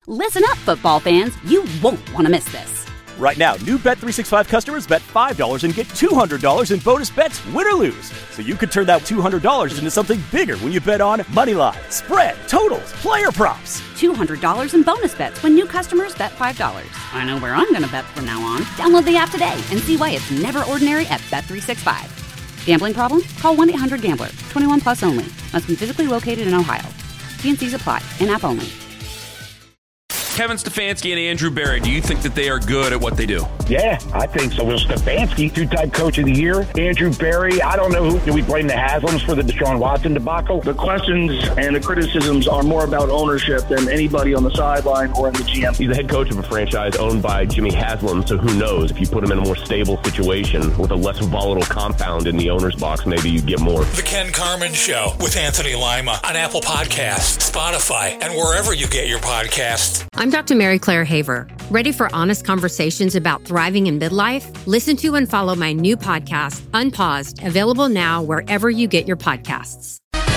Listen up, football fans. You won't want to miss this. Right now, new Bet365 customers bet $5 and get $200 in bonus bets, win or lose. So you could turn that $200 into something bigger when you bet on money line, spread, totals, player props. $200 in bonus bets when new customers bet $5. I know where I'm going to bet from now on. Download the app today and see why it's never ordinary at Bet365. Gambling problem? Call 1-800-GAMBLER. 21 plus only. Must be physically located in Ohio. T&Cs apply. In-app only. Kevin Stefanski and Andrew Berry, do you think that they are good at what they do? Yeah, I think so. Well, Stefanski, two-time coach of the year. Andrew Berry, I don't know who. Do we blame the Haslams for the Deshaun Watson debacle? The questions and the criticisms are more about ownership than anybody on the sideline or in the GM. He's the head coach of a franchise owned by Jimmy Haslam, so who knows? If you put him in a more stable situation with a less volatile compound in the owner's box, maybe you get more. The Ken Carman Show with Anthony Lima on Apple Podcasts, Spotify, and wherever you get your podcasts. I'm Dr. Mary Claire Haver. Ready for honest conversations about thriving in midlife? Listen to and follow my new podcast, Unpaused, available now wherever you get your podcasts.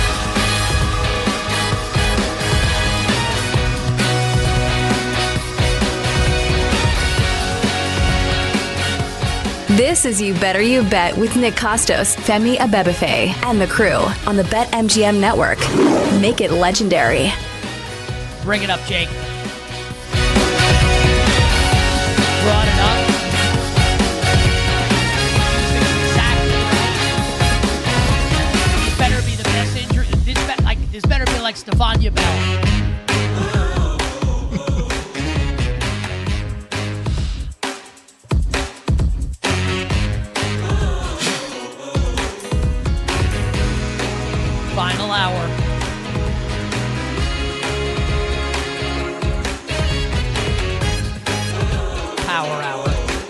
This is You Better You Bet with Nick Costos, Femi Abebefe, and the crew on the BetMGM network. Make it legendary. Bring it up, Jake. Brought it up. Exactly right. This better be the best injury. This better be like Stefania Bell. Final hour. Power hour.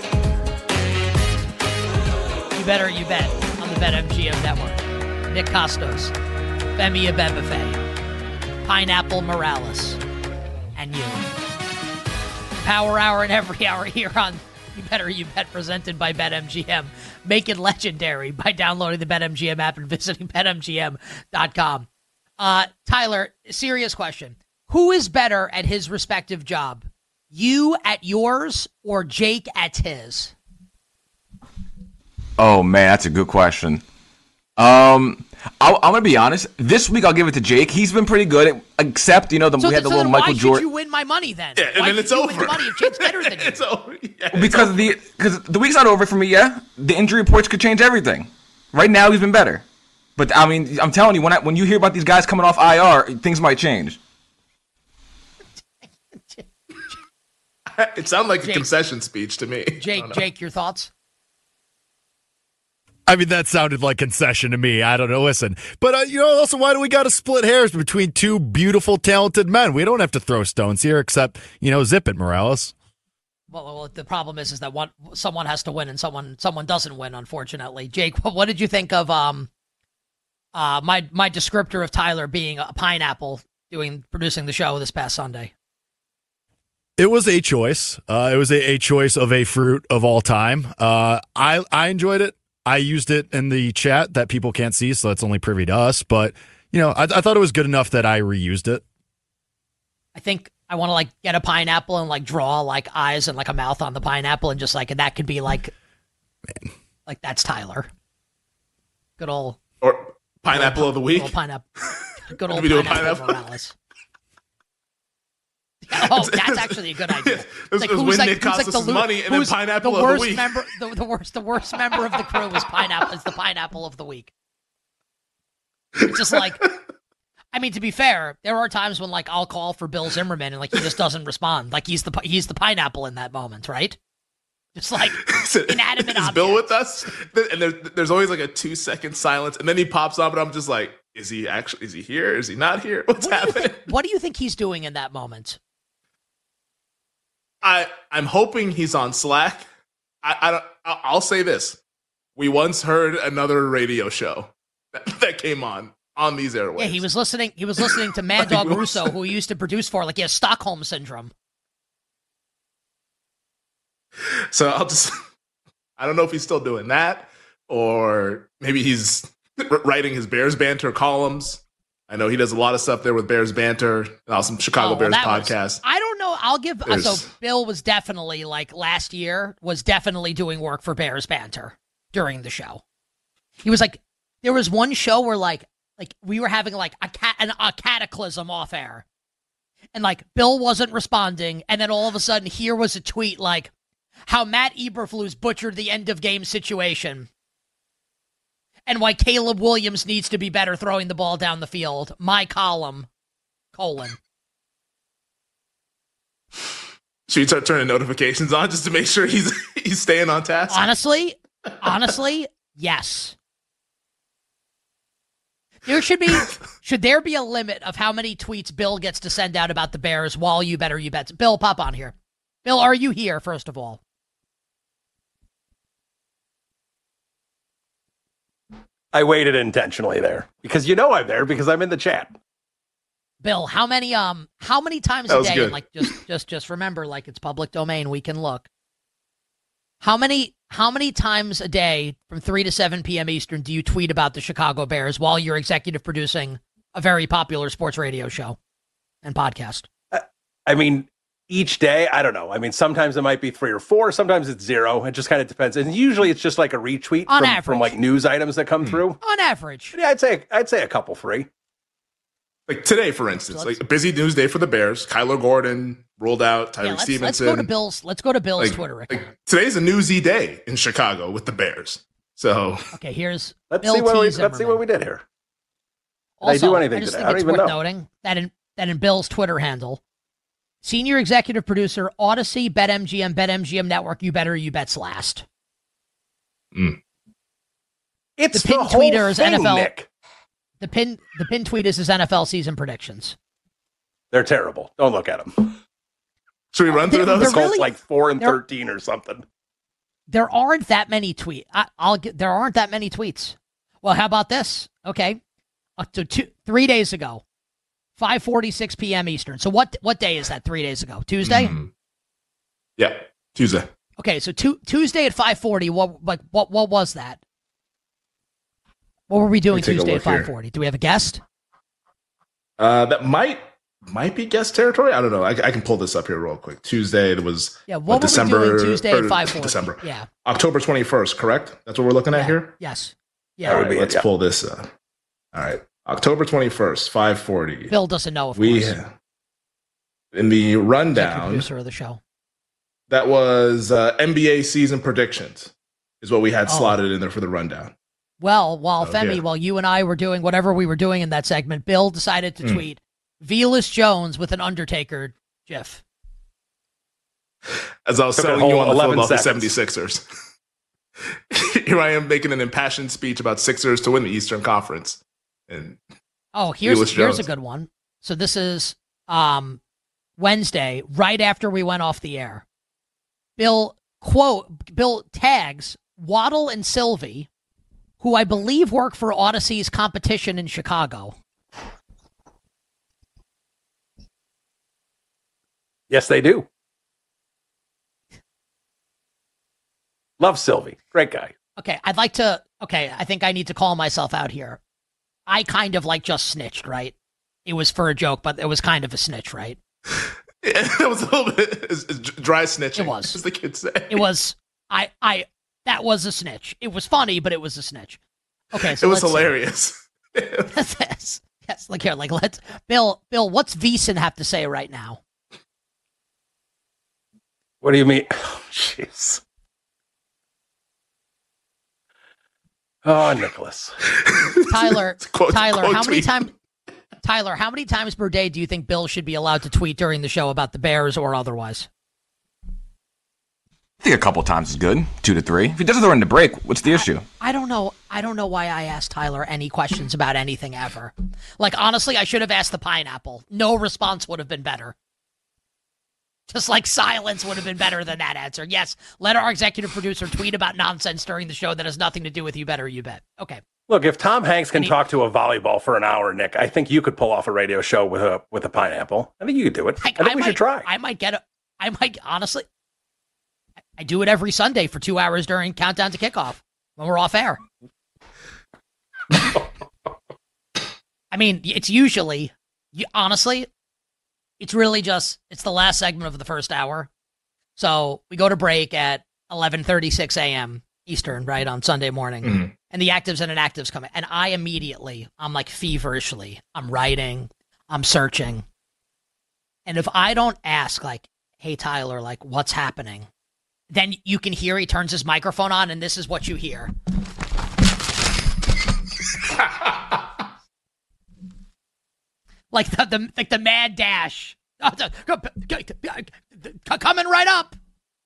You better you bet on the BetMGM network. Nick Costos, Femi Abebefe, Pineapple Morales, and you. Power hour and every hour here on You Better You Bet, presented by BetMGM. Make it legendary by downloading the BetMGM app and visiting BetMGM.com. Tyler, serious question. Who is better at his respective job? You at yours or Jake at his? Oh, man, that's a good question. I'm going to be honest. This week, I'll give it to Jake. He's been pretty good, except, we had the little Michael Jordan. Why should you win my money then? Yeah, and then it's over. Win the money if Jake's better than you? It's over. Yeah, because the week's not over for me yet. The injury reports could change everything. Right now, he's been better. But, I mean, I'm telling you, when you hear about these guys coming off IR, things might change. It sounded like a concession speech to me. Jake, your thoughts? I mean, that sounded like concession to me. I don't know. Listen. But, also, why do we got to split hairs between two beautiful, talented men? We don't have to throw stones here, except, zip it, Morales. Well, the problem is that someone has to win and someone doesn't win, unfortunately. Jake, what did you think of my descriptor of Tyler being a pineapple producing the show this past Sunday? It was a choice. It was a choice of a fruit of all time. I enjoyed it. I used it in the chat that people can't see, so that's only privy to us. But, I thought it was good enough that I reused it. I think I want to, get a pineapple and, draw, eyes and, a mouth on the pineapple and just, and that could be, man. That's Tyler. Good old... Or pineapple of the week? Good old pineapple Morales. Oh, that's actually a good idea. This was when Nick cost us money, and then pineapple of the week. The worst member of the crew is pineapple. Is the pineapple of the week. It's just to be fair, there are times when I'll call for Bill Zimmerman and he just doesn't respond. He's the pineapple in that moment, right? Just inanimate object. Is Bill with us? And there's always a 2-second silence, and then he pops up, and I'm just like, is he here? Is he not here? What's happening? What do you think he's doing in that moment? I'm hoping he's on Slack. I'll say this: we once heard another radio show that came on these airwaves. Yeah, he was listening to Mad Dog Russo, who he used to produce for. He has Stockholm syndrome. So I don't know if he's still doing that, or maybe he's writing his Bears banter columns. I know he does a lot of stuff there with Bears banter, some Chicago Bears podcasts. I don't know. I'll give. So Bill was definitely last year was definitely doing work for Bears Banter during the show. He was there was one show where we were having a cataclysm off air, and Bill wasn't responding, and then all of a sudden here was a tweet how Matt Eberflus butchered the end of game situation, and why Caleb Williams needs to be better throwing the ball down the field. My column, : Should you start turning notifications on just to make sure he's staying on task? Honestly, yes. Should there be a limit of how many tweets Bill gets to send out about the Bears while you bet? Bill, pop on here. Bill, are you here, first of all? I waited intentionally there because I'm there because I'm in the chat. Bill, how many times a day? And just remember, it's public domain. We can look. How many times a day from 3 to 7 p.m. Eastern do you tweet about the Chicago Bears while you're executive producing a very popular sports radio show and podcast? Each day, I don't know. Sometimes it might be 3 or 4. Sometimes it's 0. It just kind of depends. And usually it's just a retweet from news items that come through. On average. Yeah, I'd say a couple, 3. Today, for instance, a busy news day for the Bears. Kyler Gordon ruled out. Tyreek Stevenson. Let's go to Bill's Twitter account. Today's a newsy day in Chicago with the Bears. So okay, let's see what we did here. Also, did I do anything I just today? think it's worth noting that in Bill's Twitter handle, senior executive producer, Odyssey, BetMGM Network, you bet's last. It's the pin the whole tweeter is thing, NFL. Nick. The pin tweet is his NFL season predictions. They're terrible. Don't look at them. Should we run through those? Colts 4-13 or something. There aren't that many tweets. There aren't that many tweets. Well, how about this? Okay, so 3 days ago, 5:46 p.m. Eastern. So what day is that? 3 days ago, Tuesday. Mm-hmm. Yeah, Tuesday. Okay, so Tuesday at 5:40. What was that? What were we doing Tuesday at 5:40? Do we have a guest? That might be guest territory. I don't know. I can pull this up here real quick. Tuesday, it was what December, were we doing Tuesday at 5:40? December. Yeah. October 21st, correct? That's what we're looking at here? Yes. Yeah. All right, let's pull this up. All right. October 21st, 5:40. Bill doesn't know, of course. In the rundown, producer of the show. That was NBA season predictions is what we had slotted in there for the rundown. Well, while you and I were doing whatever we were doing in that segment, Bill decided to tweet Velus Jones with an Undertaker gif. As I was selling you on the Philadelphia 76ers. Here I am making an impassioned speech about Sixers to win the Eastern Conference. And here's a good one. So this is Wednesday, right after we went off the air. Bill tags Waddle and Sylvie, who I believe work for Odyssey's competition in Chicago. Yes, they do. Love Sylvie. Great guy. Okay, I think I need to call myself out here. I kind of just snitched, right? It was for a joke, but it was kind of a snitch, right? Yeah, it was a little bit dry snitching. It was. As the kids say. It was, that was a snitch. It was funny, but it was a snitch. Okay, so it was hilarious. Yes, let's, Bill, what's Veasan have to say right now? What do you mean? Oh, jeez. Oh, Nicholas. Tyler, Tyler, how many times per day do you think Bill should be allowed to tweet during the show about the Bears or otherwise? I think a couple times is good. 2 to 3. If he does it during the break, what's the issue? I don't know why I asked Tyler any questions about anything ever. Honestly, I should have asked the pineapple. No response would have been better. Just silence would have been better than that answer. Yes, let our executive producer tweet about nonsense during the show that has nothing to do with you bet. Okay. Look, if Tom Hanks can talk to a volleyball for an hour, Nick, I think you could pull off a radio show with a pineapple. I think you could do it. I think we should try. Honestly, I do it every Sunday for 2 hours during Countdown to Kickoff when we're off air. I mean, it's usually, honestly, It's really just, it's the last segment of the first hour. So we go to break at 11:36 a.m. Eastern, right, on Sunday morning. Mm-hmm. And the actives and inactives come in. And I'm like feverishly, I'm writing, I'm searching. And if I don't ask, like, hey, Tyler, like, what's happening? Then you can hear he turns his microphone on, and this is what you hear. like the mad dash. Coming right up.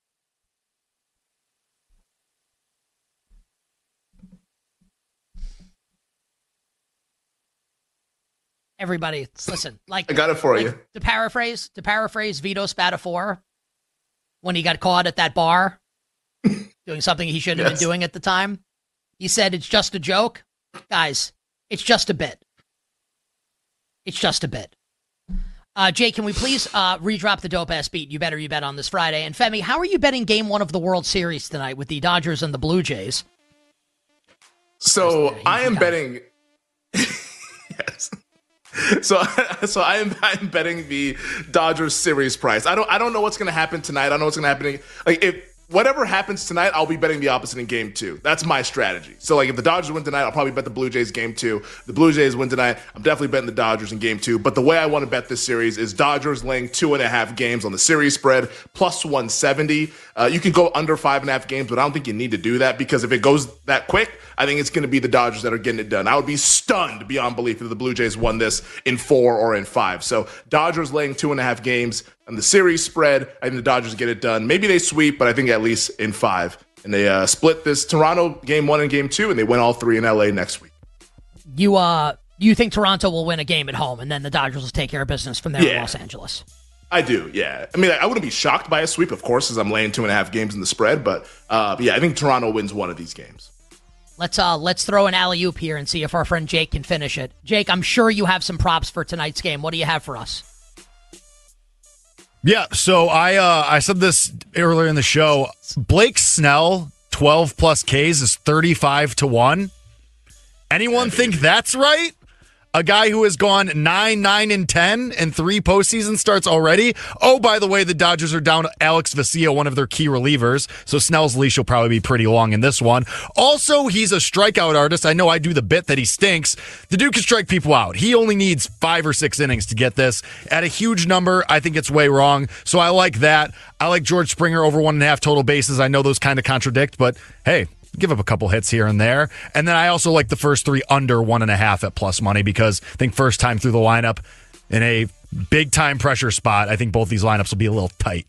Everybody, listen. Like I got it for you. To paraphrase Vito Spatafora when he got caught at that bar doing something he shouldn't have been doing at the time. He said, "It's just a joke, guys. It's just a bit. It's just a bit." Jay, can we please redrop the dope ass beat? You better you bet on this Friday. And Femi, how are you betting Game 1 of the World Series tonight with the Dodgers and the Blue Jays? So I am betting. Yes. So I am betting the Dodgers series price. I don't know what's going to happen tonight. I don't know what's going to happen. Like if whatever happens tonight, I'll be betting the opposite in Game 2. That's my strategy. So like if the Dodgers win tonight, I'll probably bet the Blue Jays Game 2. The Blue Jays win tonight, I'm definitely betting the Dodgers in Game 2. But the way I want to bet this series is Dodgers laying 2.5 games on the series spread plus 170. You can go under 5.5 games, but I don't think you need to do that because if it goes that quick, I think it's going to be the Dodgers that are getting it done. I would be stunned beyond belief if the Blue Jays won this in 4 or in 5. So Dodgers laying 2.5 games on the series spread. I think the Dodgers get it done. Maybe they sweep, but I think at least in 5. And they split this Toronto Game 1 and Game 2, and they win all 3 in LA next week. You think Toronto will win a game at home, and then the Dodgers will take care of business from there in Los Angeles? I do, yeah. I mean, I wouldn't be shocked by a sweep, of course, as I'm laying 2.5 games in the spread. But yeah, I think Toronto wins one of these games. Let's throw an alley-oop here and see if our friend Jake can finish it. Jake, I'm sure you have some props for tonight's game. What do you have for us? Yeah, so I said this earlier in the show. Blake Snell, 12 plus Ks is 35-1. Anyone think that's right? A guy who has gone 9, 9, and 10 and 3 postseason starts already. Oh, by the way, the Dodgers are down Alex Vecchio, one of their key relievers, so Snell's leash will probably be pretty long in this one. Also, he's a strikeout artist. I know I do the bit that he stinks. The dude can strike people out. He only needs 5 or 6 innings to get this. At a huge number, I think it's way wrong, so I like that. I like George Springer over 1.5 total bases. I know those kind of contradict, but hey, give up a couple hits here and there. And then I also like the first 3 under 1.5 at plus money because I think first time through the lineup in a big time pressure spot, I think both these lineups will be a little tight.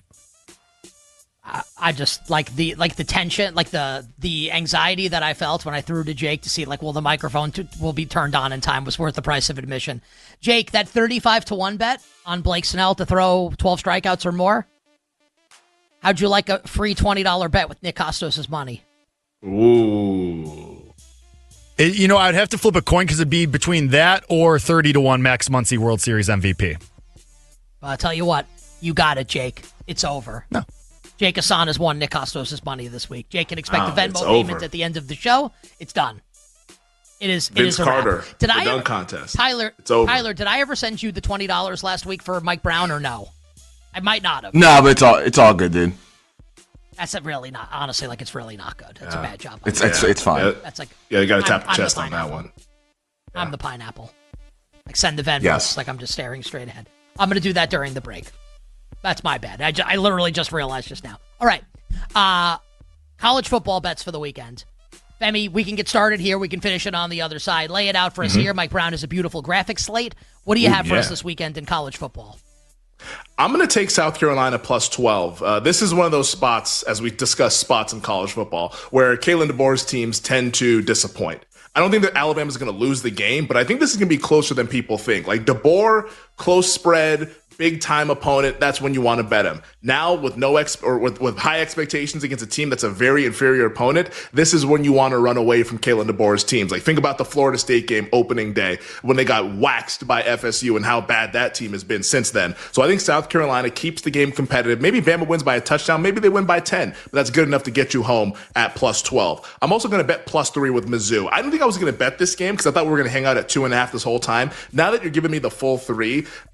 I just like the tension, like the anxiety that I felt when I threw to Jake to see like, will the microphone will be turned on in time was worth the price of admission. Jake, that 35-1 bet on Blake Snell to throw 12 strikeouts or more. How'd you like a free $20 bet with Nick Kostos' money? Ooh. I'd have to flip a coin because it'd be between that or 30-1 Max Muncy World Series MVP. Well, I'll tell you what. You got it, Jake. It's over. No. Jake Hassan has won Nick Kostos' money this week. Jake can expect a Venmo payment at the end of the show. It's done. It is. Vince it is a Carter. Wrap. Did I dunk contest. Tyler, it's over. Tyler, did I ever send you the $20 last week for Mike Brown or no? I might not have. No, but it's all good, dude. That's really not, honestly, like, it's really not good. It's a bad job. It's fine. Yeah. That's like, you got to tap the chest on that one. I'm the pineapple. Like, send the Venmos. Yes. Like, I'm just staring straight ahead. I'm going to do that during the break. That's my bad. I literally just realized just now. All right. College football bets for the weekend. Femi, we can get started here. We can finish it on the other side. Lay it out for us here. Mike Brown has a beautiful graphic slate. What do you have for us this weekend in college football? I'm going to take South Carolina plus 12. This is one of those spots, as we discuss spots in college football, where Kalen DeBoer's teams tend to disappoint. I don't think that Alabama's going to lose the game, but I think this is going to be closer than people think. Like DeBoer, close spread, big time opponent, that's when you want to bet him. Now with with high expectations against a team that's a very inferior opponent, this is when you want to run away from Kalen DeBoer's teams. Like think about the Florida State game opening day when they got waxed by FSU and how bad that team has been since then. So I think South Carolina keeps the game competitive. Maybe Bama wins by a touchdown, maybe they win by 10, but that's good enough to get you home at plus 12. I'm also going to bet plus 3 with Mizzou. I didn't think I was going to bet this game because I thought we were going to hang out at 2.5 this whole time. Now that you're giving me the full 3,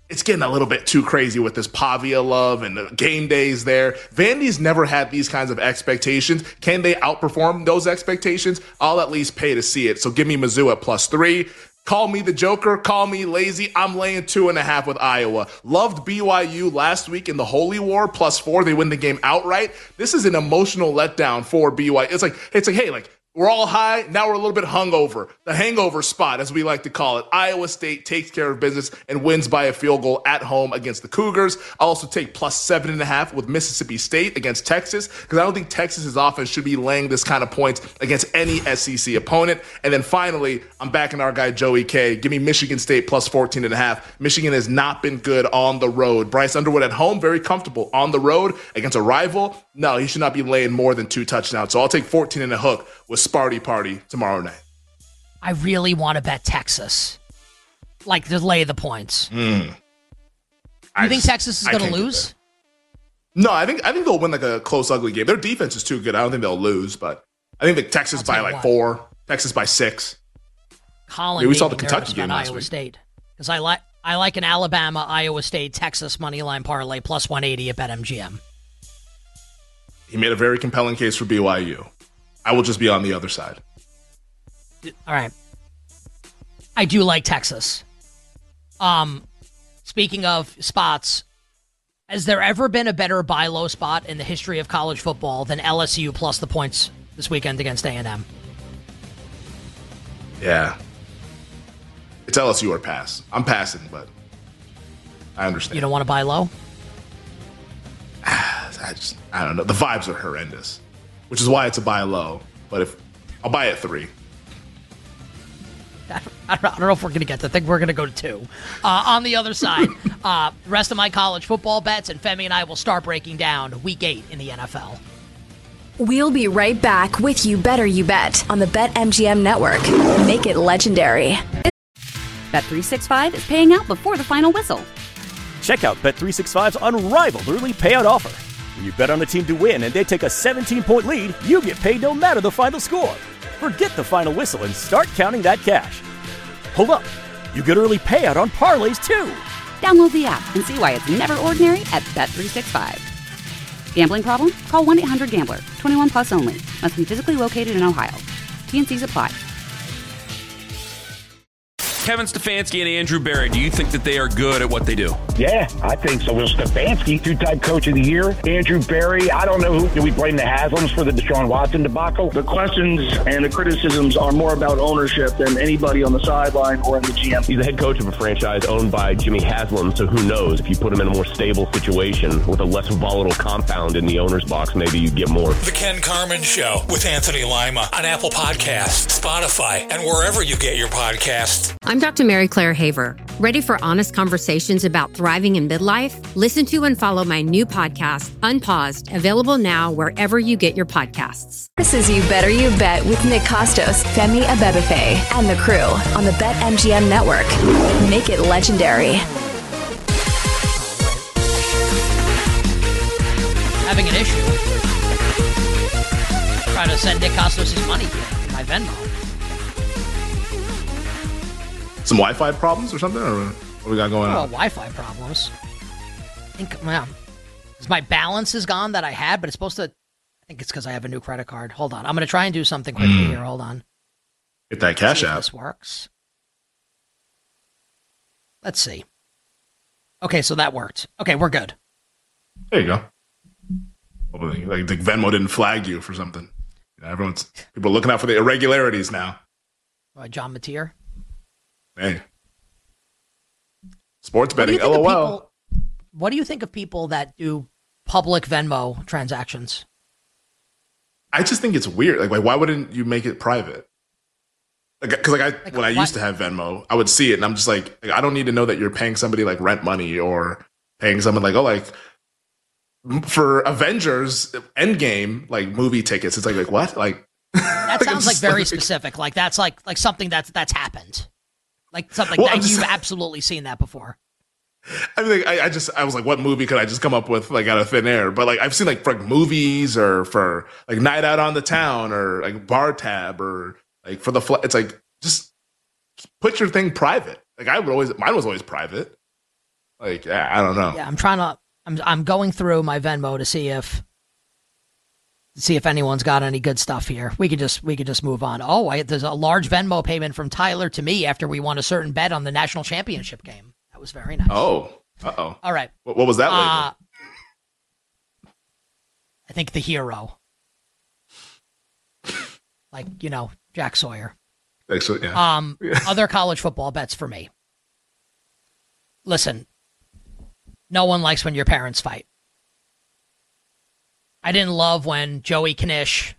it's getting a little bit too crazy with this Pavia love and the game days there. Vandy's never had these kinds of expectations. Can they outperform those expectations? I'll at least pay to see it. So give me Mizzou at +3. Call me the Joker. Call me lazy. I'm laying 2.5 with Iowa. Loved BYU last week in the Holy War +4. They win the game outright. This is an emotional letdown for BYU. It's like, hey, like, we're all high. Now we're a little bit hungover. The hangover spot, as we like to call it. Iowa State takes care of business and wins by a field goal at home against the Cougars. I'll also take +7.5 with Mississippi State against Texas, because I don't think Texas's offense should be laying this kind of points against any SEC opponent. And then finally, I'm backing our guy Joey K. Give me Michigan State +14.5. Michigan has not been good on the road. Bryce Underwood at home, very comfortable. On the road against a rival, no, he should not be laying more than 2 touchdowns. So I'll take 14 and a hook with Sparty Party tomorrow night. I really want to bet Texas. Like, to lay the points. You think Texas is going to lose? No, I think they'll win like a close, ugly game. Their defense is too good. I don't think they'll lose, but I think Texas by like 4, Texas by 6. Colin, we saw the Kentucky game last Iowa week. State, because I like an Alabama, Iowa State, Texas money line parlay +180 at BetMGM. He made a very compelling case for BYU. I will just be on the other side. All right. I do like Texas. Speaking of spots, has there ever been a better buy low spot in the history of college football than LSU plus the points this weekend against A&M? Yeah. It's LSU or pass. I'm passing, but I understand. You don't want to buy low? I don't know. The vibes are horrendous, which is why it's a buy low. But if I'll buy it 3. I don't know if we're going to get to. I think we're going to go to 2. On the other side, the rest of my college football bets, and Femi and I will start breaking down Week 8 in the NFL. We'll be right back with You Better You Bet on the BetMGM Network. Make it legendary. Bet365 is paying out before the final whistle. Check out Bet365's unrivaled early payout offer. When you bet on a team to win and they take a 17-point lead, you get paid no matter the final score. Forget the final whistle and start counting that cash. Hold up. You get early payout on parlays, too. Download the app and see why it's never ordinary at Bet365. Gambling problem? Call 1-800-GAMBLER. 21 plus only. Must be physically located in Ohio. T&Cs apply. Kevin Stefanski and Andrew Berry, do you think that they are good at what they do? Yeah, I think so. Will Stefanski, 2-time coach of the year. Andrew Berry, I don't know who. Do we blame the Haslams for the Deshaun Watson debacle? The questions and the criticisms are more about ownership than anybody on the sideline or in the GM. He's the head coach of a franchise owned by Jimmy Haslam, so who knows? If you put him in a more stable situation with a less volatile compound in the owner's box, maybe you get more. The Ken Carman Show with Anthony Lima on Apple Podcasts, Spotify, and wherever you get your podcasts. I'm Dr. Mary Claire Haver. Ready for honest conversations about thriving in midlife? Listen to and follow my new podcast, Unpaused, available now wherever you get your podcasts. This is You Better You Bet with Nick Costos, Femi Abebefe, and the crew on the BetMGM Network. Make it legendary. Having an issue. Trying to send Nick Costos his money to my Venmo. Some Wi-Fi problems or something? Or what we got going on? Wi-Fi problems. I think, well, my balance is gone that I had, but it's supposed to, I think it's because I have a new credit card. Hold on. I'm going to try and do something quickly here. Hold on. Get that Cash App. This works. Let's see. Okay, so that worked. Okay, we're good. There you go. Like Venmo didn't flag you for something. You know, people are looking out for the irregularities now. John Mateer. Hey. Sports betting, LOL. What do you think of people that do public Venmo transactions? I just think it's weird. Like why wouldn't you make it private? Because when I used to have Venmo, I would see it and I'm just like, I don't need to know that you're paying somebody like rent money or paying someone like for Avengers Endgame like movie tickets. It's like what? Like that sounds like very specific. Like that's like something that's happened. Like something that you've absolutely seen that before. I mean, I was like, what movie could I just come up with like out of thin air? But like, I've seen like for like movies or for like Night Out on the Town or like Bar Tab or like for the it's like just put your thing private. Like mine was always private. Like, I don't know. Yeah, I'm going through my Venmo to see if anyone's got any good stuff here. We could just move on. Oh, there's a large Venmo payment from Tyler to me after we won a certain bet on the national championship game. That was very nice. Oh, uh-oh. All right. What was that label? I think the hero. Like, Jack Sawyer. Yeah. Other college football bets for me. Listen, no one likes when your parents fight. I didn't love when Joey Knish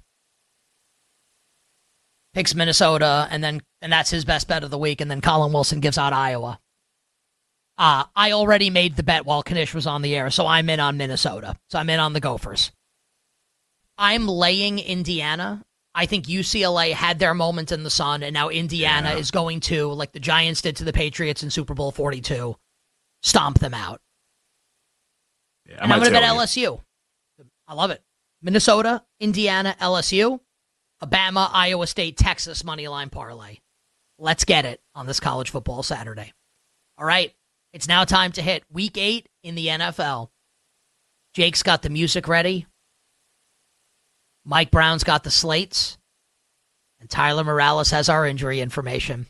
picks Minnesota and that's his best bet of the week, and then Colin Wilson gives out Iowa. I already made the bet while Knish was on the air, so I'm in on Minnesota. So I'm in on the Gophers. I'm laying Indiana. I think UCLA had their moment in the sun, and now Indiana is going to, like the Giants did to the Patriots in Super Bowl 42, stomp them out. Yeah, and I'm going to bet LSU. I love it. Minnesota, Indiana, LSU, Alabama, Iowa State, Texas moneyline parlay. Let's get it on this college football Saturday. All right, it's now time to hit Week 8 in the NFL. Jake's got the music ready. Mike Brown's got the slates. And Tyler Morales has our injury information.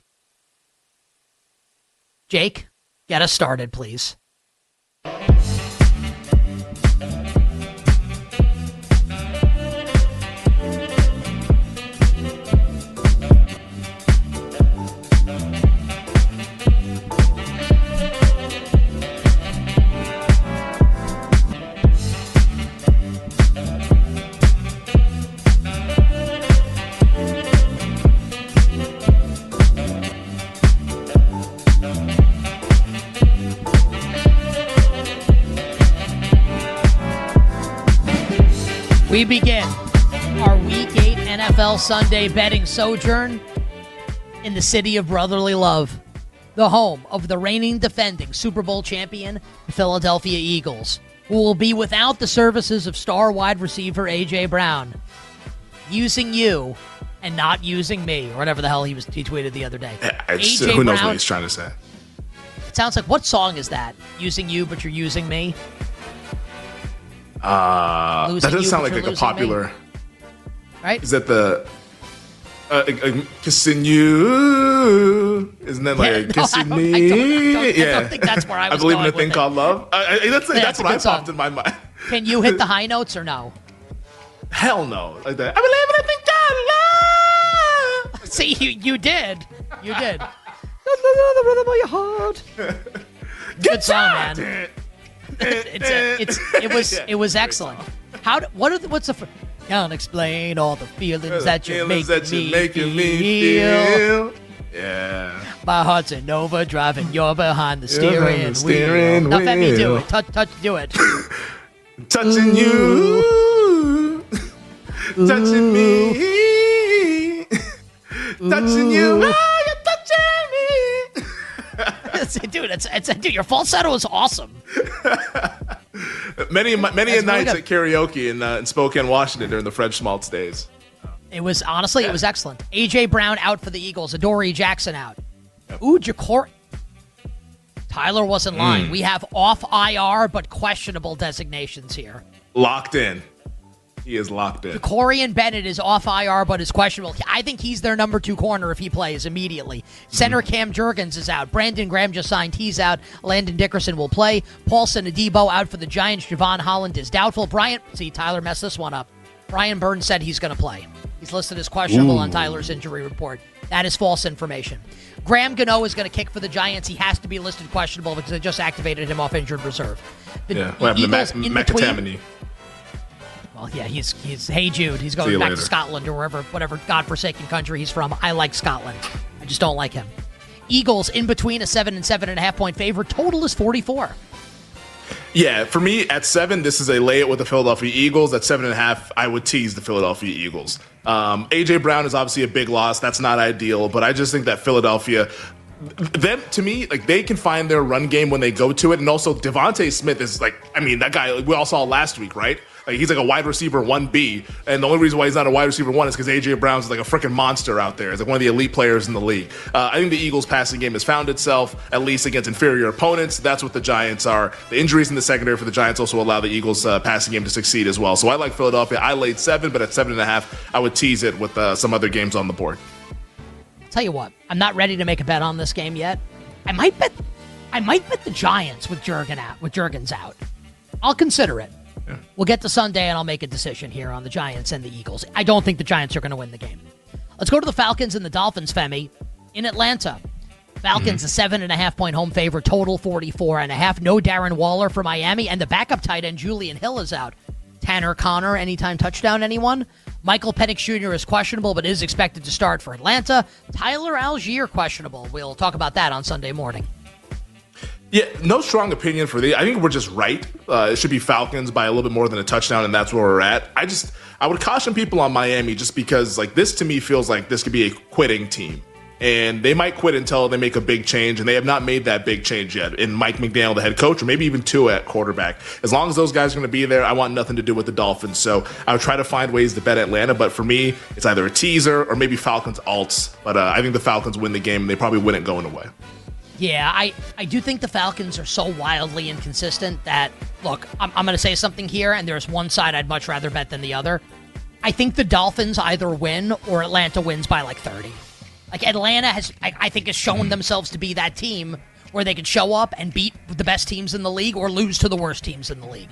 Jake, get us started, please. We begin our Week 8 NFL Sunday betting sojourn in the city of brotherly love, the home of the reigning defending Super Bowl champion, the Philadelphia Eagles, who will be without the services of star wide receiver A.J. Brown, using you and not using me, or whatever the hell he tweeted the other day. Who knows what he's trying to say? It sounds like, what song is that? Using you, but you're using me? That doesn't sound like a popular. Me. Right? Is that the kissing you? Isn't that like kissing me? I don't think that's where I was. I believe in a going thing called love. That's what I popped in my mind. Can you hit the high notes or no? Hell no, like that. I believe in a thing called love. See, you did. You did. The rhythm of your heart. Good song, man. It was excellent. What's the? Can't explain all the feelings that you're making me feel. Yeah. My heart's in overdrive and you're behind the steering wheel. Now let me do it. Do it. Touching you. Touching me. Touching you. Dude, your falsetto is awesome. Many nights at karaoke in Spokane, Washington during the Fred Schmaltz days. It was excellent. A.J. Brown out for the Eagles. Adoree Jackson out. Yep. Ooh, Jacory. Tyler wasn't lying. We have off IR but questionable designations here. Locked in. He is locked in. Corian Bennett is off IR, but is questionable. I think he's their number 2 corner if he plays immediately. Center Cam Jurgens is out. Brandon Graham just signed. He's out. Landon Dickerson will play. Paulson Adebo out for the Giants. Javon Holland is doubtful. Tyler messed this one up. Brian Burns said he's going to play. He's listed as questionable on Tyler's injury report. That is false information. Graham Gano is going to kick for the Giants. He has to be listed questionable because they just activated him off injured reserve. What happened to McAtamaney? Well, yeah, he's Hey Jude. He's going back to Scotland or whatever godforsaken country he's from. I like Scotland. I just don't like him. Eagles in between a 7 and 7.5 point favorite. Total is 44. Yeah, for me at 7, this is a lay it with the Philadelphia Eagles. At 7.5, I would tease the Philadelphia Eagles. A.J. Brown is obviously a big loss. That's not ideal, but I just think that Philadelphia, them, to me, like, they can find their run game when they go to it. And also Devontae Smith is like, I mean, that guy, like, we all saw last week, right? Like, he's like a wide receiver 1B. And the only reason why he's not a wide receiver 1 is because A.J. Brown's like a freaking monster out there. He's like one of the elite players in the league. I think the Eagles' passing game has found itself, at least against inferior opponents. That's what the Giants are. The injuries in the secondary for the Giants also allow the Eagles' passing game to succeed as well. So I like Philadelphia. I laid 7, but at 7.5, I would tease it with some other games on the board. Tell you what, I'm not ready to make a bet on this game yet. I might bet the Giants with Jurgens out. I'll consider it. Yeah. We'll get to Sunday and I'll make a decision here on the Giants and the Eagles. I don't think the Giants are going to win the game. Let's go to the Falcons and the Dolphins, Femi, in Atlanta. Falcons a 7.5-point home favorite, total 44.5. No Darren Waller for Miami, and the backup tight end Julian Hill is out. Tanner Connor, anytime touchdown, anyone? Michael Penix Jr. is questionable, but is expected to start for Atlanta. Tyler Algier, questionable. We'll talk about that on Sunday morning. Yeah, no strong opinion for I think we're just right. It should be Falcons by a little bit more than a touchdown, and that's where we're at. I would caution people on Miami just because, like, this to me feels like this could be a quitting team. And they might quit until they make a big change, and they have not made that big change yet in Mike McDaniel, the head coach, or maybe even Tua at quarterback. As long as those guys are going to be there, I want nothing to do with the Dolphins. So I would try to find ways to bet Atlanta, but for me, it's either a teaser or maybe Falcons alts. But I think the Falcons win the game, and they probably win it going away. Yeah, I do think the Falcons are so wildly inconsistent that, look, I'm going to say something here, and there's one side I'd much rather bet than the other. I think the Dolphins either win or Atlanta wins by like 30. Like, Atlanta has, I think, has shown themselves to be that team where they could show up and beat the best teams in the league or lose to the worst teams in the league.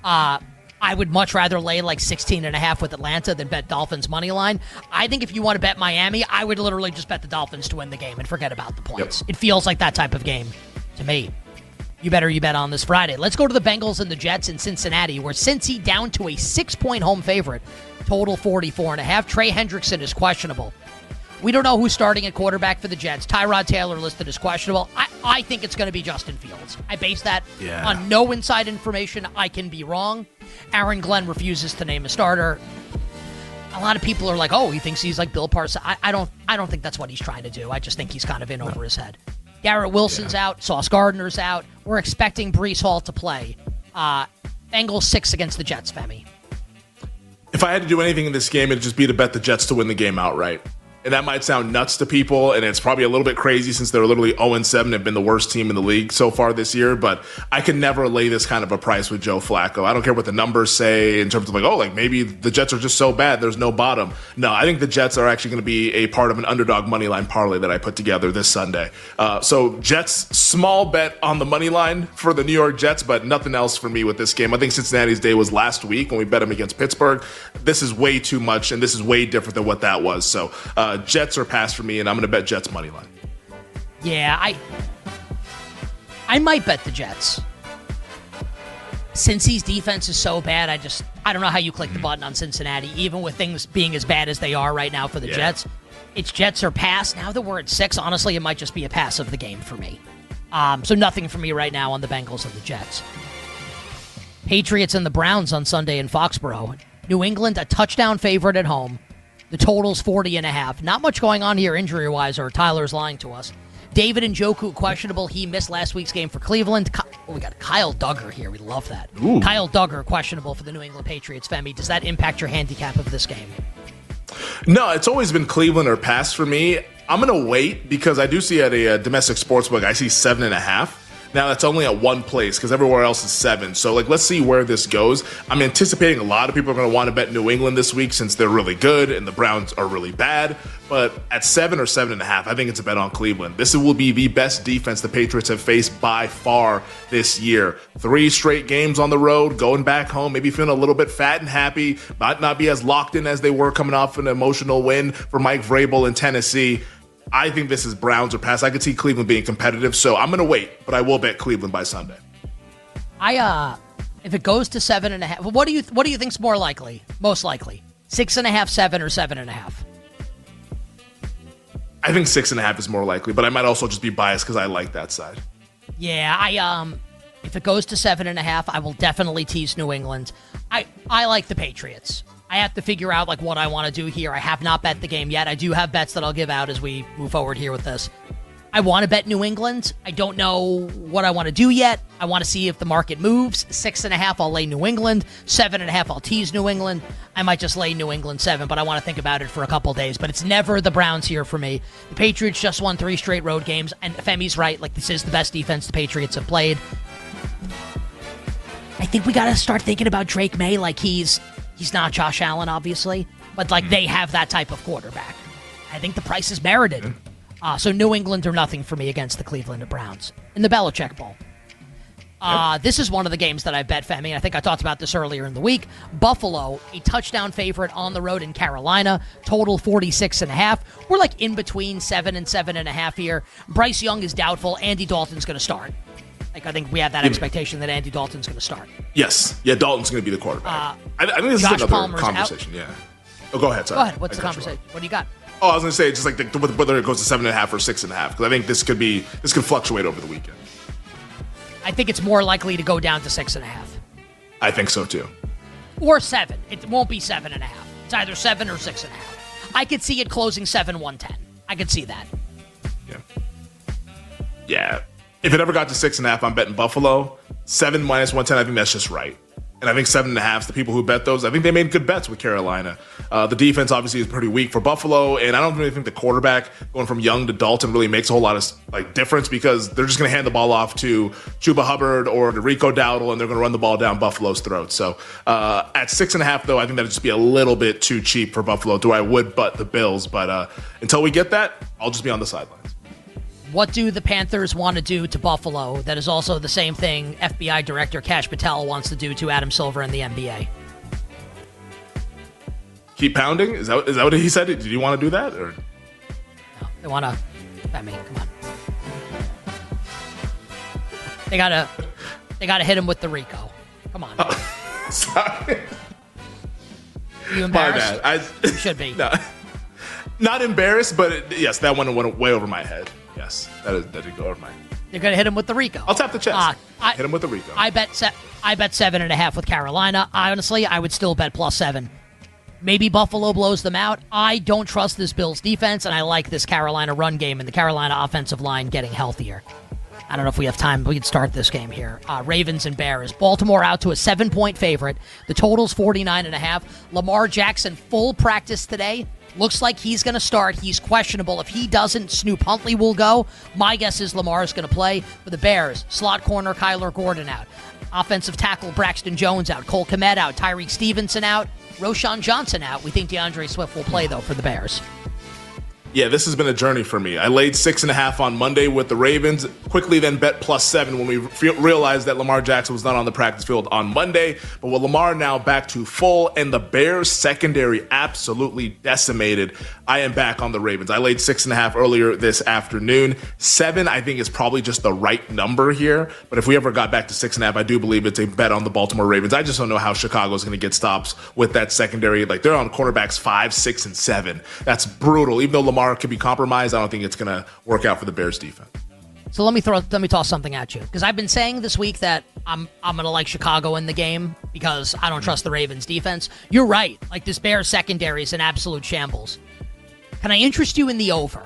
I would much rather lay like 16.5 with Atlanta than bet Dolphins money line. I think if you want to bet Miami, I would literally just bet the Dolphins to win the game and forget about the points. Yep. It feels like that type of game to me. You bet on this Friday. Let's go to the Bengals and the Jets in Cincinnati, where Cincy down to a 6-point home favorite, total 44.5. Trey Hendrickson is questionable. We don't know who's starting at quarterback for the Jets. Tyrod Taylor listed as questionable. I think it's going to be Justin Fields. I base that on no inside information. I can be wrong. Aaron Glenn refuses to name a starter. A lot of people are like, oh, he thinks he's like Bill Parcells. I don't think that's what he's trying to do. I just think he's kind of in over his head. Garrett Wilson's out. Sauce Gardner's out. We're expecting Breece Hall to play. Bengals 6 against the Jets, Femi. If I had to do anything in this game, it'd just be to bet the Jets to win the game outright. And that might sound nuts to people, and it's probably a little bit crazy since they're literally 0-7, have been the worst team in the league so far this year, but I could never lay this kind of a price with Joe Flacco. I don't care what the numbers say in terms of like, oh, like maybe the Jets are just so bad, there's no bottom. No, I think the Jets are actually going to be a part of an underdog money line parlay that I put together this Sunday. So Jets, small bet on the money line for the New York Jets, but nothing else for me with this game. I think Cincinnati's day was last week when we bet them against Pittsburgh. This is way too much, and this is way different than what that was. So Jets are pass for me, and I'm going to bet Jets money line. Yeah, I might bet the Jets. Cincy's defense is so bad, I don't know how you click the button on Cincinnati, even with things being as bad as they are right now for the Jets. It's Jets or pass. Now that we're at 6, honestly, it might just be a pass of the game for me. So nothing for me right now on the Bengals and the Jets. Patriots and the Browns on Sunday in Foxborough. New England, a touchdown favorite at home. The total's 40.5. Not much going on here injury-wise, or Tyler's lying to us. David Njoku, questionable. He missed last week's game for Cleveland. We got Kyle Duggar here. We love that. Ooh. Kyle Duggar, questionable for the New England Patriots. Femi, does that impact your handicap of this game? No, it's always been Cleveland or pass for me. I'm going to wait because I do see at a domestic sportsbook, I see 7.5. Now, that's only at one place because everywhere else is 7. So, let's see where this goes. I'm anticipating a lot of people are going to want to bet New England this week since they're really good and the Browns are really bad. But at 7 or 7.5, I think it's a bet on Cleveland. This will be the best defense the Patriots have faced by far this year. 3 straight games on the road, going back home, maybe feeling a little bit fat and happy, might not be as locked in as they were coming off an emotional win for Mike Vrabel in Tennessee. I think this is Browns or pass. I could see Cleveland being competitive, so I'm going to wait, but I will bet Cleveland by Sunday. If it goes to 7.5, what do you think's more likely? Most likely, 6.5, 7, or 7.5? I think 6.5 is more likely, but I might also just be biased because I like that side. Yeah, if it goes to 7.5, I will definitely tease New England. I like the Patriots. I have to figure out what I want to do here. I have not bet the game yet. I do have bets that I'll give out as we move forward here with this. I want to bet New England. I don't know what I want to do yet. I want to see if the market moves. 6.5, I'll lay New England. 7.5, I'll tease New England. I might just lay New England 7, but I want to think about it for a couple days. But it's never the Browns here for me. The Patriots just won 3 straight road games, and Femi's right. Like, this is the best defense the Patriots have played. I think we got to start thinking about Drake May like he's not Josh Allen, obviously, but like they have that type of quarterback. I think the price is merited. So New England or nothing for me against the Cleveland Browns in the Belichick Bowl. This is one of the games that I bet, Femi. I think I talked about this earlier in the week. Buffalo, a touchdown favorite on the road in Carolina, total 46.5. We're like in between 7 and 7.5 here. Bryce Young is doubtful. Andy Dalton's going to start. Like, I think we have that expectation that Andy Dalton's going to start. Yes. Yeah, Dalton's going to be the quarterback. I think this Josh is another Palmer's conversation. Yeah. Oh, go ahead. Sorry. Go ahead. What's the conversation? What do you got? Oh, I was going to say just like whether it goes to 7.5 or 6.5, because I think this could fluctuate over the weekend. I think it's more likely to go down to 6.5. I think so too. Or 7. It won't be 7.5. It's either 7 or 6.5. I could see it closing 7-110. I could see that. Yeah. If it ever got to 6.5, I'm betting Buffalo. 7 minus 110, I think that's just right. And I think 7.5, the people who bet those, I think they made good bets with Carolina. The defense obviously is pretty weak for Buffalo, and I don't really think the quarterback going from Young to Dalton really makes a whole lot of difference, because they're just going to hand the ball off to Chuba Hubbard or to Rico Dowdle, and they're going to run the ball down Buffalo's throat. So at 6.5, though, I think that would just be a little bit too cheap for Buffalo. I would bet the Bills, but until we get that, I'll just be on the sidelines. What do the Panthers want to do to Buffalo that is also the same thing FBI Director Kash Patel wants to do to Adam Silver and the NBA? Keep pounding? Is that what he said? Did you want to do that? Or? No, they want to. I mean, come on. They gotta hit him with the Rico. Come on. Sorry. Are you embarrassed? My bad. You should be. No, not embarrassed, but yes, that one went way over my head. Yes, that did go over my head. They're going to hit him with the Rico. I'll tap the chest. Hit him with the Rico. I bet 7.5 with Carolina. Honestly, I would still bet +7. Maybe Buffalo blows them out. I don't trust this Bills defense, and I like this Carolina run game and the Carolina offensive line getting healthier. I don't know if we have time, but we can start this game here. Ravens and Bears. Baltimore out to a 7-point favorite. The total's 49.5. Lamar Jackson, full practice today. Looks like he's going to start. He's questionable. If he doesn't, Snoop Huntley will go. My guess is Lamar is going to play. For the Bears, slot corner Kyler Gordon out. Offensive tackle Braxton Jones out. Cole Kmet out. Tyreek Stevenson out. Roshan Johnson out. We think DeAndre Swift will play, though, for the Bears. Yeah, this has been a journey for me. I laid 6.5 on Monday with the Ravens, quickly then bet +7 when we realized that Lamar Jackson was not on the practice field on Monday. But with Lamar now back to full and the Bears secondary absolutely decimated, I am back on the Ravens. I laid 6.5 earlier this afternoon. 7, I think, is probably just the right number here. But if we ever got back to 6.5, I do believe it's a bet on the Baltimore Ravens. I just don't know how Chicago's going to get stops with that secondary. Like, they're on quarterbacks 5, 6, and 7. That's brutal. Even though Lamar could be compromised, I don't think it's going to work out for the Bears defense. So let me toss something at you, because I've been saying this week that I'm going to like Chicago in the game because I don't trust the Ravens defense. You're right. Like, this Bears secondary is an absolute shambles. Can I interest you in the over?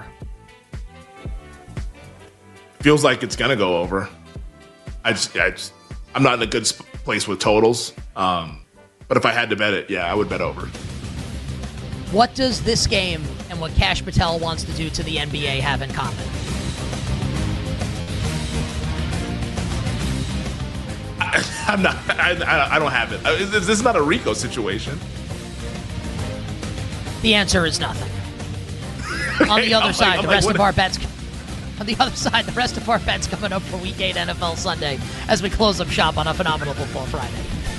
Feels like it's going to go over. I'm not in a good place with totals. But if I had to bet it, yeah, I would bet over. What does this game and what Kash Patel wants to do to the NBA have in common? I don't have it. This is not a Rico situation. The answer is nothing. On the other side, the rest of our bets. On the other side, the rest of our bets coming up for Week 8 NFL Sunday as we close up shop on a phenomenal Football Friday.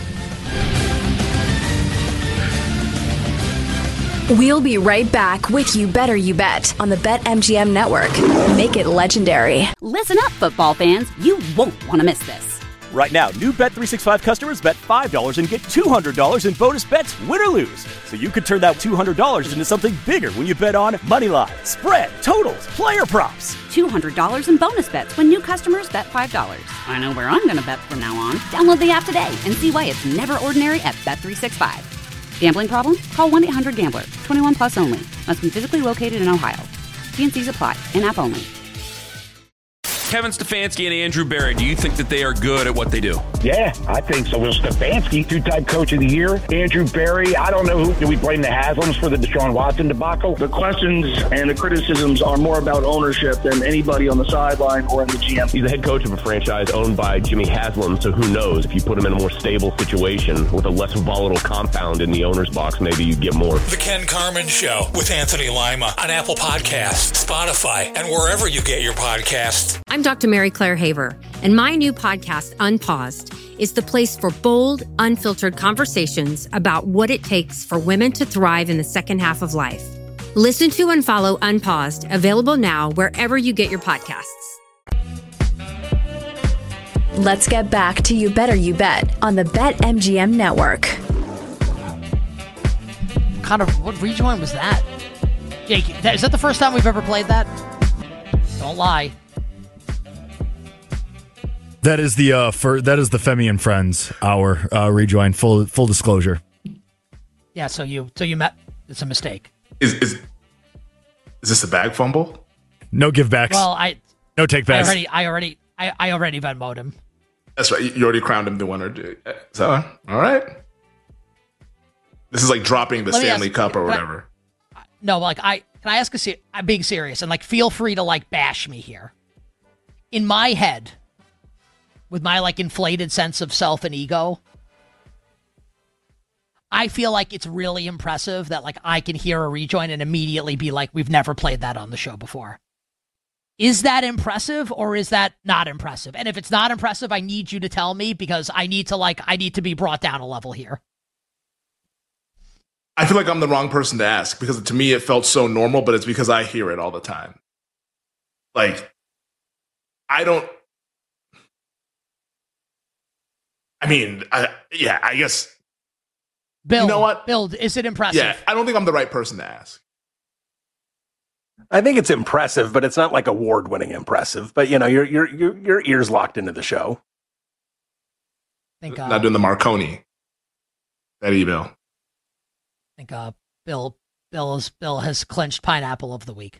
We'll be right back with You Better You Bet on the BetMGM Network. Make it legendary. Listen up, football fans. You won't want to miss this. Right now, new Bet365 customers bet $5 and get $200 in bonus bets, win or lose. So you could turn that $200 into something bigger when you bet on money line, spread, totals, player props. $200 in bonus bets when new customers bet $5. I know where I'm going to bet from now on. Download the app today and see why it's never ordinary at Bet365. Gambling problem? Call 1-800-GAMBLER. 21 plus only. Must be physically located in Ohio. T&Cs apply. In-app only. Kevin Stefanski and Andrew Berry, do you think that they are good at what they do? Yeah, I think so. Well, Stefanski, two-time coach of the year. Andrew Berry, I don't know who. Do we blame the Haslams for the Deshaun Watson debacle? The questions and the criticisms are more about ownership than anybody on the sideline or in the GM. He's the head coach of a franchise owned by Jimmy Haslam, so who knows? If you put him in a more stable situation with a less volatile compound in the owner's box, maybe you get more. The Ken Carman Show with Anthony Lima on Apple Podcasts, Spotify, and wherever you get your podcasts. I'm Dr. Mary Claire Haver, and my new podcast, Unpaused, is the place for bold, unfiltered conversations about what it takes for women to thrive in the second half of life. Listen to and follow Unpaused, available now wherever you get your podcasts. Let's get back to You Better You Bet on the BetMGM network. What rejoin was that? Jake, is that the first time we've ever played that? Don't lie. That is the Femi and Friends hour rejoin. Full disclosure. Yeah, so you met. It's a mistake. Is this a bag fumble? No give backs. Well, no take backs. I already Venmo'd him. That's right. You already crowned him the winner. So, all right. This is like dropping the Stanley Cup or whatever. No, like can I ask I'm being serious and like feel free to like bash me here. In my head, with my like inflated sense of self and ego, I feel like it's really impressive that like I can hear a rejoin and immediately be like, we've never played that on the show before. Is that impressive or is that not impressive? And if it's not impressive, I need you to tell me because I need to be brought down a level here. I feel like I'm the wrong person to ask because to me it felt so normal, but it's because I hear it all the time. Like, I guess. Bill, you know what? Bill, is it impressive? Yeah, I don't think I'm the right person to ask. I think it's impressive, but it's not like award-winning impressive. But you know, your ears locked into the show. Not doing the Marconi. Eddie Bill. I think Bill has clinched Pineapple of the Week.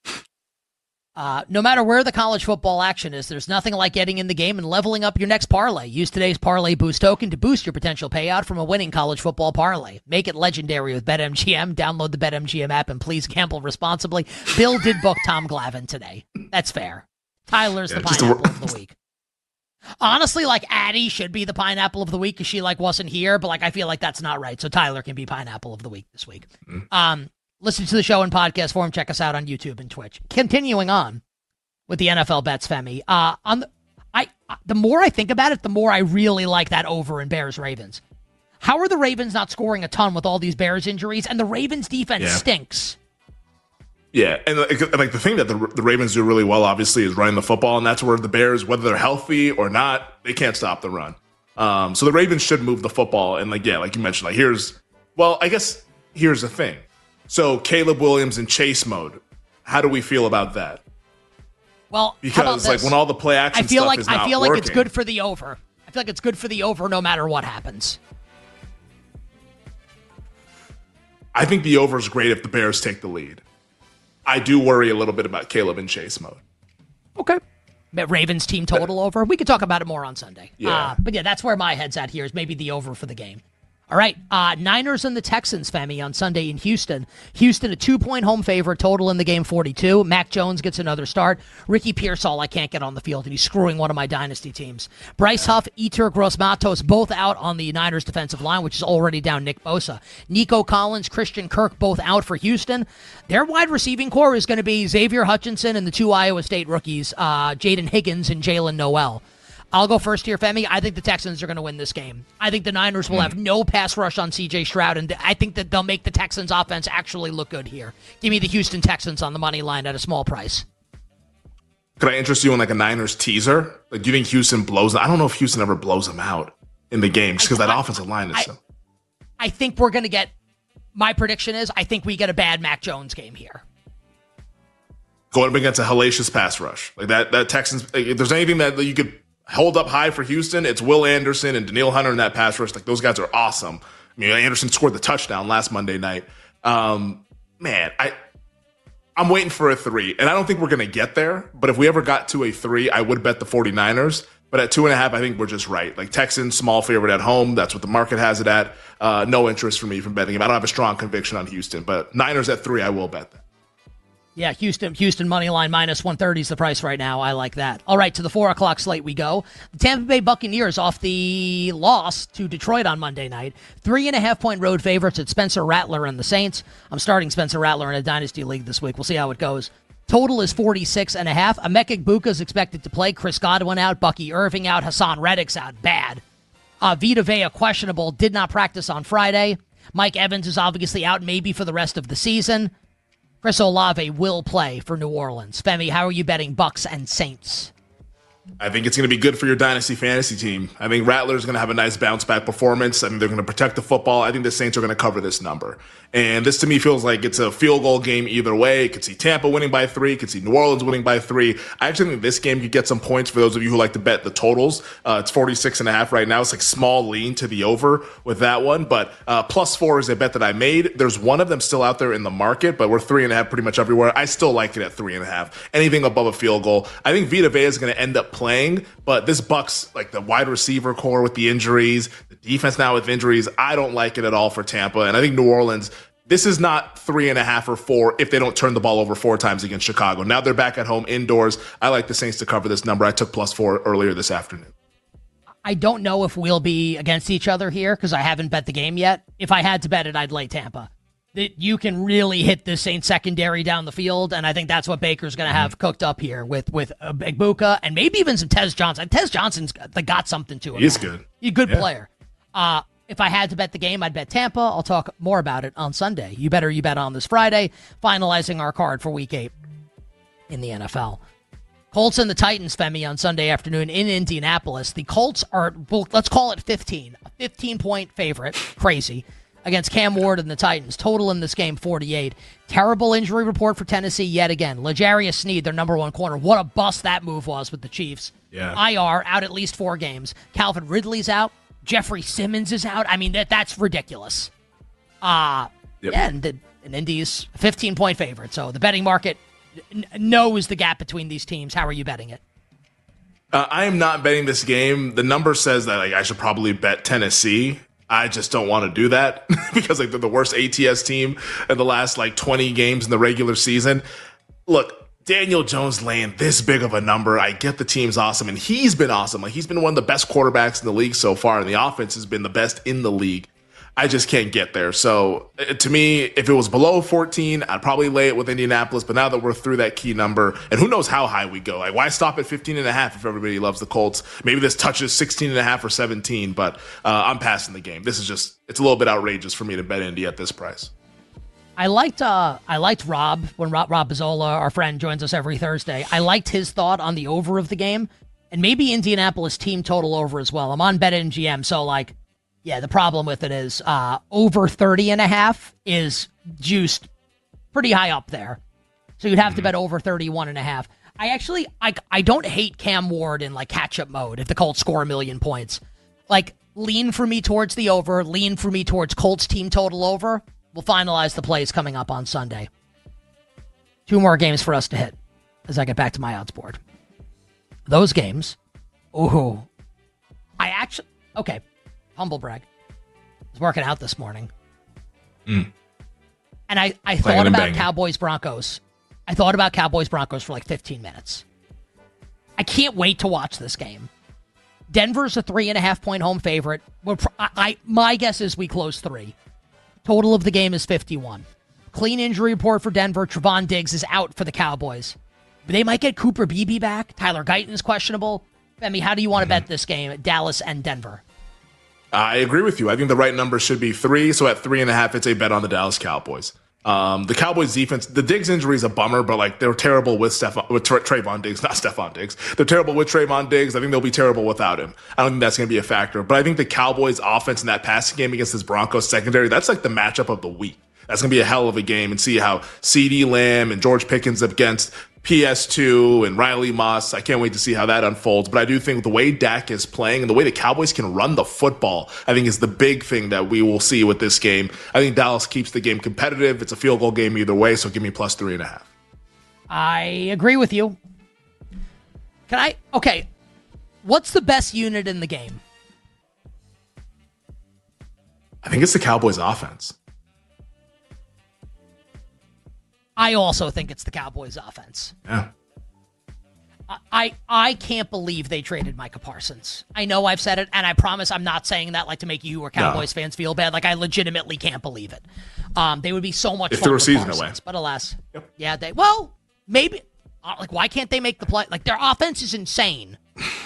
No matter where the college football action is, there's nothing like getting in the game and leveling up your next parlay. Use today's Parlay Boost token to boost your potential payout from a winning college football parlay. Make it legendary with BetMGM. Download the BetMGM app and please gamble responsibly. Bill did book Tom Glavine today. That's fair. Tyler's the Pineapple of the Week. Honestly, like Addie should be the Pineapple of the Week because she like wasn't here, but like I feel like that's not right. So Tyler can be Pineapple of the Week this week. Listen to the show in podcast form. Check us out on YouTube and Twitch. Continuing on with the NFL bets, Femi. The more I think about it, the more I really like that over in Bears-Ravens. How are the Ravens not scoring a ton with all these Bears injuries? And the Ravens defense stinks. Yeah, and like the thing that the Ravens do really well, obviously, is running the football, and that's where the Bears, whether they're healthy or not, they can't stop the run. So the Ravens should move the football, and like you mentioned, like here's the thing. So Caleb Williams in chase mode, how do we feel about that? Well, because like when all the play action stuff is not I feel working, like it's good for the over. I feel like it's good for the over no matter what happens. I think the over is great if the Bears take the lead. I do worry a little bit about Caleb in chase mode. Okay. Ravens team total over. We could talk about it more on Sunday. Yeah. But yeah, that's where my head's at here is maybe the over for the game. All right, Niners and the Texans, Femi, on Sunday in Houston. Houston, a 2-point home favorite, total in the game 42. Mac Jones gets another start. Ricky Pearsall, I can't get on the field, and he's screwing one of my dynasty teams. Bryce Huff, Yetur Gross-Matos, both out on the Niners defensive line, which is already down Nick Bosa. Nico Collins, Christian Kirk, both out for Houston. Their wide receiving core is going to be Xavier Hutchinson and the two Iowa State rookies, Jaden Higgins and Jalen Noel. I'll go first here, Femi. I think the Texans are going to win this game. I think the Niners will have no pass rush on C.J. Stroud, and I think that they'll make the Texans' offense actually look good here. Give me the Houston Texans on the money line at a small price. Could I interest you in like a Niners teaser? Like, do you think Houston blows them? I don't know if Houston ever blows them out in the game just because that offensive line is so. I think we're going to get, my prediction is, I think we get a bad Mac Jones game here. Going up against a hellacious pass rush. Like that Texans, like, if there's anything that you could hold up high for Houston, it's Will Anderson and Danielle Hunter in that pass rush. Like, those guys are awesome. I mean, Anderson scored the touchdown last Monday night. Man, I'm waiting for a 3, and I don't think we're going to get there. But if we ever got to a 3, I would bet the 49ers. But at 2.5, I think we're just right. Like Texans, small favorite at home. That's what the market has it at. No interest for me from betting him. I don't have a strong conviction on Houston, but Niners at 3, I will bet that. Yeah, Houston money line minus 130 is the price right now. I like that. All right, to the 4 o'clock slate we go. The Tampa Bay Buccaneers off the loss to Detroit on Monday night. 3.5-point road favorites at Spencer Rattler and the Saints. I'm starting Spencer Rattler in a Dynasty League this week. We'll see how it goes. Total is 46.5. Emeka Egbuka is expected to play. Chris Godwin out. Bucky Irving out. Hassan Reddick's out. Bad. Vita Vea questionable. Did not practice on Friday. Mike Evans is obviously out maybe for the rest of the season. Chris Olave will play for New Orleans. Femi, how are you betting Bucks and Saints? I think it's going to be good for your Dynasty fantasy team. I think Rattler's going to have a nice bounce-back performance. I think they're going to protect the football. I think the Saints are going to cover this number. And this, to me, feels like it's a field goal game either way. You could see Tampa winning by 3. You could see New Orleans winning by 3. I actually think this game could get some points for those of you who like to bet the totals. It's 46.5 right now. It's like small lean to the over with that one. But +4 is a bet that I made. There's one of them still out there in the market, but we're 3.5 pretty much everywhere. I still like it at 3.5. Anything above a field goal. I think Vita Vea is going to end up playing, but this Bucks, like the wide receiver core with the injuries, the defense now with injuries, I don't like it at all for Tampa. And I think New Orleans, this is not 3.5 or 4 if they don't turn the ball over 4 times against Chicago. Now they're back at home indoors. I like the Saints to cover this number. I took +4 earlier this afternoon. I don't know if we'll be against each other here because I haven't bet the game yet. If I had to bet it, I'd lay Tampa. That you can really hit the Saints secondary down the field, and I think that's what Baker's going to have cooked up here with Egbuka and maybe even some Tez Johnson. Tez Johnson's got something to him. He's good. He's a good player. If I had to bet the game, I'd bet Tampa. I'll talk more about it on Sunday. You bet on this Friday, finalizing our card for Week 8 in the NFL. Colts and the Titans, Femi, on Sunday afternoon in Indianapolis. The Colts are, well, let's call it 15. A 15-point favorite. Crazy. Against Cam Ward and the Titans. Total in this game, 48. Terrible injury report for Tennessee yet again. L'Jarius Sneed, their number 1 corner. What a bust that move was with the Chiefs. Yeah. IR, out at least 4 games. Calvin Ridley's out. Jeffrey Simmons is out. I mean, that's ridiculous. Yeah, and Indy's a 15-point favorite. So the betting market knows the gap between these teams. How are you betting it? I am not betting this game. The number says that I should probably bet Tennessee. I just don't want to do that because they're the worst ATS team in the last 20 games in the regular season. Look, Daniel Jones laying this big of a number. I get the team's awesome, and he's been awesome. He's been one of the best quarterbacks in the league so far, and the offense has been the best in the league. I just can't get there. So to me, if it was below 14, I'd probably lay it with Indianapolis. But now that we're through that key number, and who knows how high we go? Why stop at 15.5 if everybody loves the Colts? Maybe this touches 16.5 or 17, but I'm passing the game. This is it's a little bit outrageous for me to bet Indy at this price. I liked Rob when Rob Bizzola, our friend, joins us every Thursday. I liked his thought on the over of the game, and maybe Indianapolis team total over as well. I'm on BetMGM, so yeah, the problem with it is over 30.5 is juiced pretty high up there. So you'd have to bet over 31.5. I don't hate Cam Ward in catch-up mode if the Colts score 1 million points. Lean for me towards the over, lean for me towards Colts team total over. We'll finalize the plays coming up on Sunday. 2 more games for us to hit as I get back to my odds board. Those games, okay. Humble brag. I was working out this morning. And I thought about Cowboys-Broncos. I thought about Cowboys-Broncos for 15 minutes. I can't wait to watch this game. Denver's a 3.5-point home favorite. My guess is we close 3. Total of the game is 51. Clean injury report for Denver. Trevon Diggs is out for the Cowboys. But they might get Cooper Beebe back. Tyler Guyton's questionable. Femi, how do you want to bet this game, Dallas and Denver? I agree with you. I think the right number should be 3. So at 3.5, it's a bet on the Dallas Cowboys. The Cowboys defense, the Diggs injury is a bummer, but they're terrible with Trayvon Diggs, not Stephon Diggs. They're terrible with Trayvon Diggs. I think they'll be terrible without him. I don't think that's going to be a factor. But I think the Cowboys offense in that passing game against this Broncos secondary, that's the matchup of the week. That's going to be a hell of a game, and see how CeeDee Lamb and George Pickens against PS2 and Riley Moss. I can't wait to see how that unfolds. But I do think the way Dak is playing and the way the Cowboys can run the football, I think is the big thing that we will see with this game. I think Dallas keeps the game competitive. It's a field goal game either way, so give me +3.5. I agree with you. Okay, what's the best unit in the game? I think it's the Cowboys offense. I also think it's the Cowboys offense. Yeah. I can't believe they traded Micah Parsons. I know I've said it, and I promise I'm not saying that like to make you or Cowboys fans feel bad. Like, I legitimately can't believe it. They would be so much if fun there were with season Parsons, away. but alas, yeah, maybe. Like, why can't they make the play? Like, their offense is insane.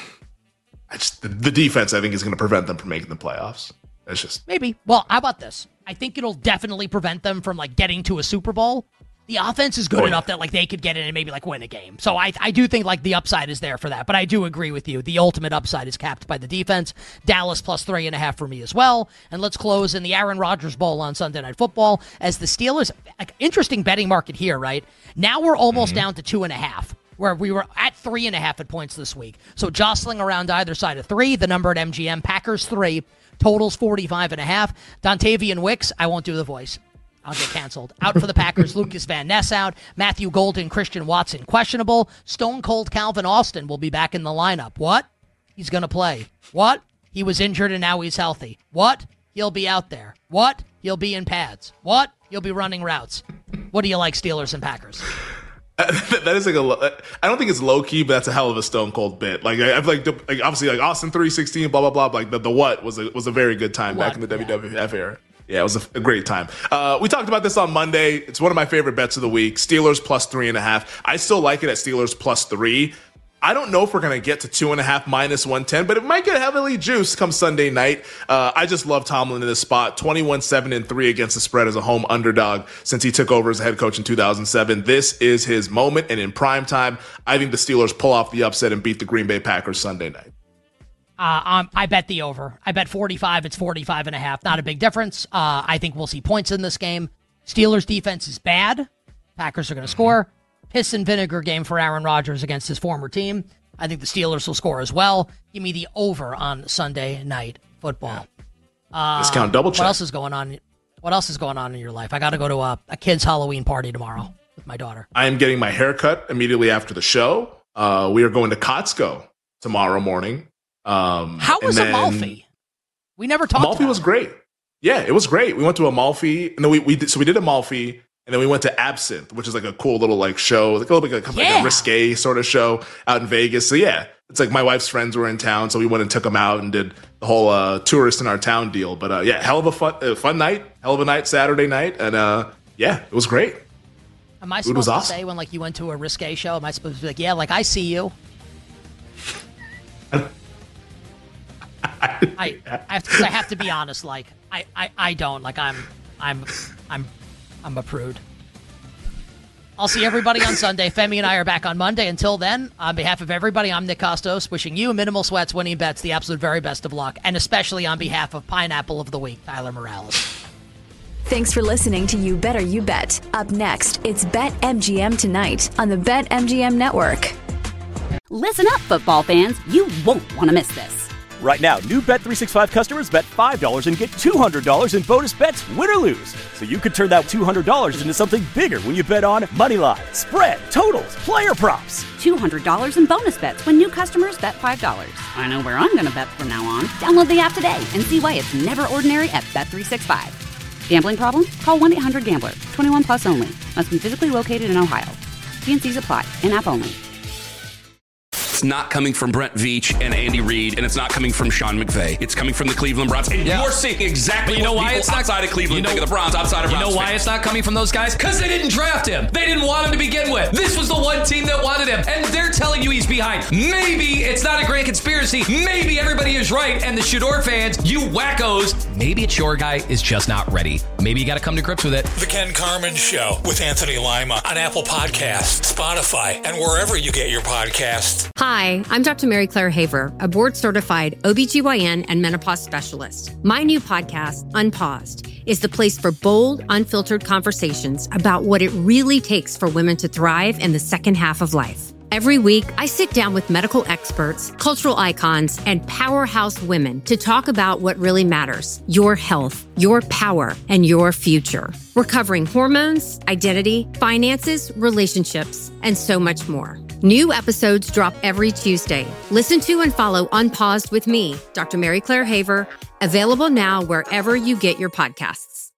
The defense, I think, is going to prevent them from making the playoffs. It's just maybe. Well, how about this? I think it'll definitely prevent them from like getting to a Super Bowl. The offense is good enough that like they could get in and maybe like win a game. So I do think like the upside is there for that. But I do agree with you. The ultimate upside is capped by the defense. Dallas plus 3.5 for me as well. And let's close in the Aaron Rodgers Bowl on Sunday Night Football as the Steelers. Like, interesting betting market here, right? Now we're almost down to 2.5. Where we were at 3.5 at points this week. So jostling around either side of 3. The number at MGM, Packers 3, totals 45.5. Dontavian Wicks, I won't do the voice. I'll get canceled. Out for the Packers, Lucas Van Ness out. Matthew Golden, Christian Watson questionable. Stone Cold Calvin Austin will be back in the lineup. What? He's going to play. What? He was injured and now he's healthy. What? He'll be out there. What? He'll be in pads. What? He'll be running routes. What do you like, Steelers and Packers? That is like I don't think it's low key, but that's a hell of a Stone Cold bit. Like, I've like obviously like Austin 316, blah blah blah. Like the what was a very good time back in the WWF era. Yeah, it was a great time. We talked about this on Monday. It's one of my favorite bets of the week. Steelers plus 3.5. I still like it at Steelers plus 3. I don't know if we're going to get to 2.5 minus 110, but it might get heavily juiced come Sunday night. I just love Tomlin in this spot. 21-7-3 against the spread as a home underdog since he took over as a head coach in 2007. This is his moment, and in prime time, I think the Steelers pull off the upset and beat the Green Bay Packers Sunday night. I bet the over. I bet 45. It's 45.5. Not a big difference. I think we'll see points in this game. Steelers defense is bad. Packers are going to score. Piss and vinegar game for Aaron Rodgers against his former team. I think the Steelers will score as well. Give me the over on Sunday Night Football. Discount double check. What else is going on? What else is going on in your life? I got to go to a kid's Halloween party tomorrow with my daughter. I am getting my hair cut immediately after the show. We are going to Costco tomorrow morning. How was Amalfi? We never talked Amalfi was great. Yeah, it was great. We went to Amalfi, and then we did Amalfi, and then we went to Absinthe, which is like a cool little like show, like a little bit like a risque sort of show out in Vegas. So yeah, it's like my wife's friends were in town, so we went and took them out and did the whole tourist in our town deal. But yeah, hell of a fun night, hell of a night Saturday night, and yeah, it was great. Am I supposed to say when like you went to a risque show? Am I supposed to be like, yeah, like I see you? I have to be honest. Like I don't like I'm a prude. I'll see everybody on Sunday. Femi and I are back on Monday. Until then, on behalf of everybody, I'm Nick Costos, wishing you minimal sweats, winning bets, the absolute very best of luck, and especially on behalf of Pineapple of the Week, Tyler Morales. Thanks for listening to You Better You Bet. Up next, it's BetMGM tonight on the BetMGM Network. Listen up, football fans. You won't want to miss this. Right now, new Bet365 customers bet $5 and get $200 in bonus bets, win or lose. So you could turn that $200 into something bigger when you bet on Moneyline, spread, totals, player props. $200 in bonus bets when new customers bet $5. I know where I'm going to bet from now on. Download the app today and see why it's never ordinary at Bet365. Gambling problem? Call 1-800-GAMBLER. 21 plus only. Must be physically located in Ohio. T&Cs apply. In-app only. It's not coming from Brent Veach and Andy Reid, and it's not coming from Sean McVay. It's coming from the Cleveland Browns. And you're seeing exactly why it's not outside of Cleveland think of the Browns, outside of Browns. You know why it's not coming from those guys? Because they didn't draft him. They didn't want him to begin with. This was the one team that wanted him, and they're telling you he's behind. Maybe it's not a grand conspiracy. Maybe everybody is right, and the Shador fans, you wackos, maybe it's your guy is just not ready. Maybe you got to come to grips with it. The Ken Carman Show with Anthony Lima on Apple Podcasts, Spotify, and wherever you get your podcasts. Hi, I'm Dr. Mary Claire Haver, a board-certified OBGYN and menopause specialist. My new podcast, Unpaused, is the place for bold, unfiltered conversations about what it really takes for women to thrive in the second half of life. Every week, I sit down with medical experts, cultural icons, and powerhouse women to talk about what really matters: your health, your power, and your future. We're covering hormones, identity, finances, relationships, and so much more. New episodes drop every Tuesday. Listen to and follow Unpaused with me, Dr. Mary Claire Haver, available now wherever you get your podcasts.